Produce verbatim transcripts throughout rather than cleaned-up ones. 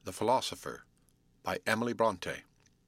The Philosopher, by Emily Bronte.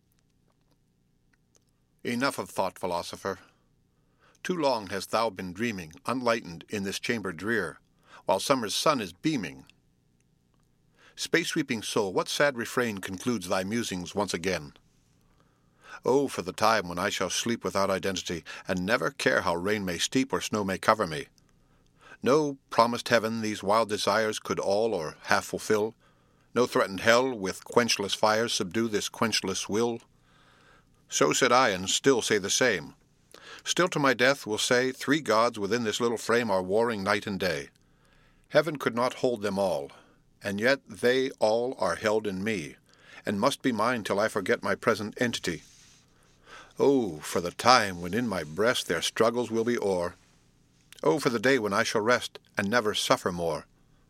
Enough of thought, philosopher. Too long hast thou been dreaming, unlightened in this chamber drear, while summer's sun is beaming. Space-sweeping soul, what sad refrain concludes thy musings once again? Oh, for the time when I shall sleep without identity, and never care how rain may steep or snow may cover me. No promised heaven these wild desires could all or half fulfill. No threatened hell with quenchless fires subdue this quenchless will. So said I, and still say the same. Still to my death will say, three gods within this little frame are warring night and day. Heaven could not hold them all, and yet they all are held in me, and must be mine till I forget my present entity. Oh, for the time when in my breast their struggles will be o'er. Oh, for the day when I shall rest, and never suffer more.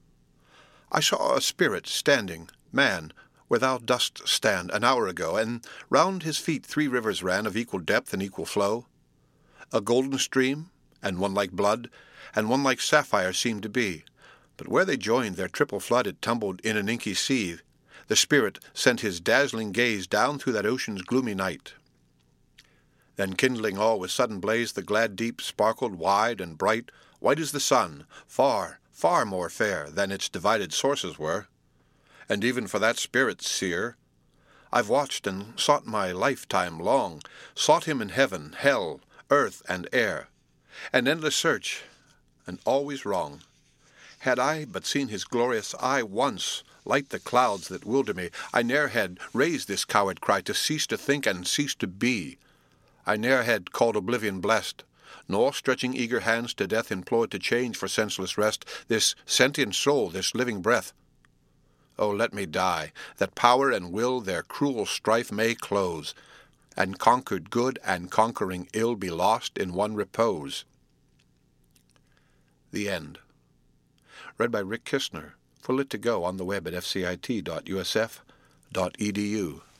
I saw a spirit standing, man, where thou dost stand, an hour ago, and round his feet three rivers ran of equal depth and equal flow. A golden stream, and one like blood, and one like sapphire seemed to be. But where they joined their triple flood it tumbled in an inky sea. The spirit sent his dazzling gaze down through that ocean's gloomy night. Then kindling all with sudden blaze, the glad deep sparkled wide and bright, white as the sun, far, far more fair than its divided sources were. And even for that spirit seer, I've watched and sought my lifetime long, sought him in heaven, hell, earth, and air, an endless search, and always wrong. Had I but seen his glorious eye once light the clouds that wilder me, I ne'er had raised this coward cry to cease to think and cease to be. I ne'er had called oblivion blessed, nor stretching eager hands to death implored to change for senseless rest this sentient soul, this living breath. Oh, let me die, that power and will their cruel strife may close, and conquered good and conquering ill be lost in one repose. The End. Read by Rick Kistner, for Lit to Go on the web at f c i t dot u s f dot e d u.